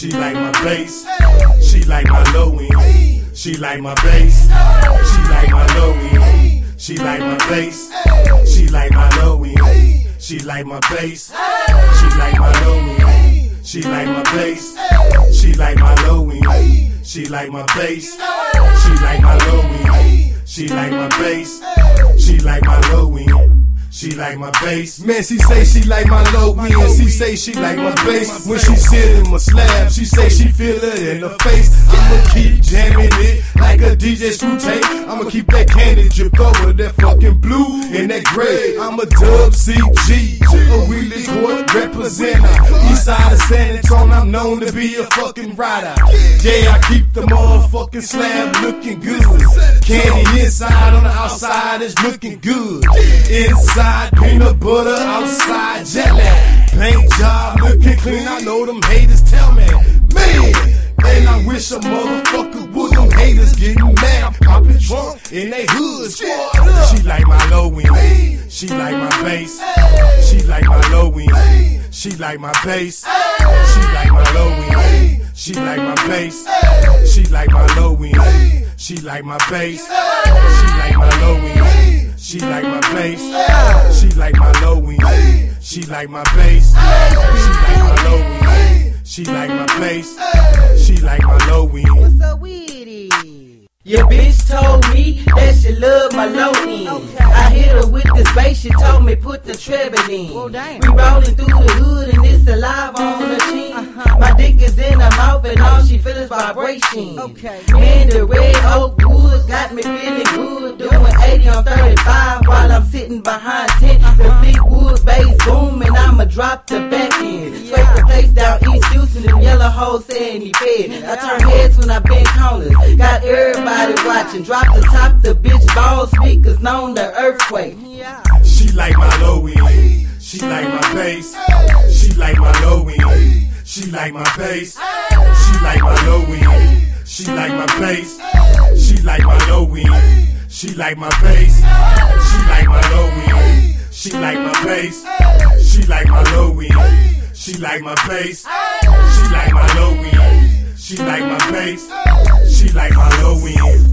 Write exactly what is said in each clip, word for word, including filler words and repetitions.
She like my bass. She like my low end. She like my bass. She like my low end. She like my bass. She like my low end. She like my bass. She like my low end. She like my bass. She like my low end. She like my bass. She like my low end. She like my bass. She like my low end. She like my bass. Man, she say she like my low end. She say she like my bass. When she sit in my slab, she say she feel it in her face. I'ma keep jamming it like a D J screw tape. I'ma keep that candy drip over that fucking blue and that gray. I'm a Dub C G, a wheelie court representer. East side of San Antonio, I'm known to be a fucking rider. Yeah, I keep the motherfucking slab looking good. Candy inside, on the outside is looking good. Inside peanut butter, outside jelly. Paint job looking clean, I know them haters tell me, man. And I wish a motherfucker would, them haters getting mad. Poppin' drunk in they hood, squad. She like my low end. She like my bass. She like my low end. She like my bass. She like my low end. She like my bass. She like my low end. She like my bass. She like my low end. She like my bass. She like my low end. She like my bass. She like my low end. She like my bass. She like my low end. What's up with it? Your bitch told me that she love my low end. Okay. I hit her with this bass, she told me put the treble in. Well, damn. We rollin' through the hood and it's alive on her chin. Uh-huh. My dick is in her mouth and all she feel is vibration. Okay. Man, the red oak wood got me feeling good. Doing eighty on thirty-five while I'm sitting behind ten. The big wood bass booming, I'ma drop the back end. Scrape the place down East Houston, them yellow hoes saying he fed. I turn heads when I bend corners. Got everybody watching. Drop the top, the bitch ball speakers known the earthquake. Yeah. She like my low end. She like my bass. She like my low end. She like my bass. She like my low end. She like my bass. She like my low end. She like my bass. She like my low end. She like my bass. She like my low end. She like my bass. She like my low end. She like my bass. She like my low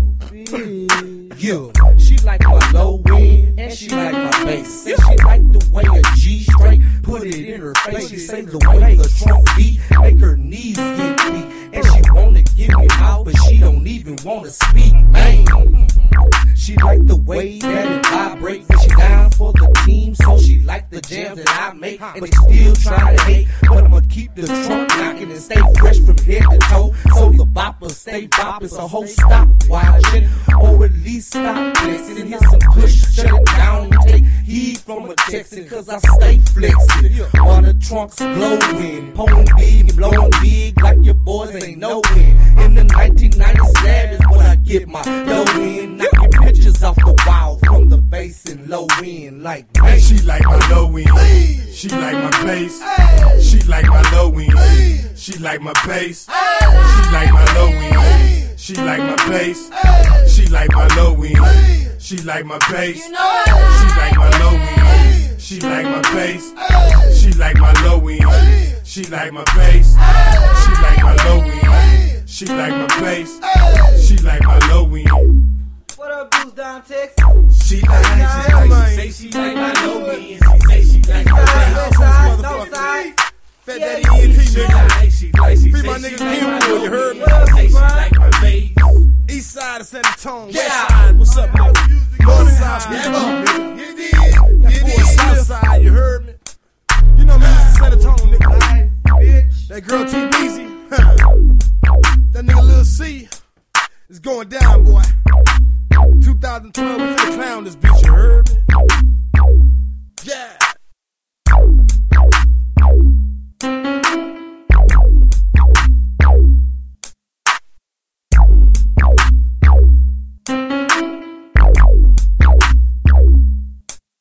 end. Yeah, she like my low end and she like my bass. And she like the way a G straight put it in her face. She say the way the trunk beat make her knees get weak. And she wanna give me out, but she don't even wanna speak, man. She like the way that it vibrates when she down for the team. So she like the jams that I make, but she still try to hate. But I'ma keep the trunk knocking and stay fresh from head to toe. So the boppers stay bopping, so ho stop watching, or at least stop flexing. Hit some push, shut it down and take heed from a Texan, cause I stay flexing. While the trunks glowing, pulling big and blowing big like your boys ain't no win. In the nineteen ninety slab is when I get my dough in. Knocking pictures off the wall from the bass and low end like man. She like my low end. She like my bass. She like my low end. She like my bass. She like my low end. She like my bass. She like my low end. She like my bass. She like my low end. She like my bass. She like my low end. She like my bass. She like my low end. She like my bass. She like my low end. What up, dudes down Texas? She like, she like, she say she like my low end. She say she like my bass. Side, no side. Fat Daddy E N T, She nigga. like, she like, she Free say my she nigga like my Kenwood, low you heard me? end. Say she like my bass. East side of San Antonio, Yeah. west side, what's up, nigga? North side, speak up, nigga. You did, you did. South side, you heard me? You know me, this is San Antonio, nigga. Bitch. That girl T-Beezy, huh? That nigga Lil C is going down, boy. two thousand twelve, we finna clown this bitch, you heard me?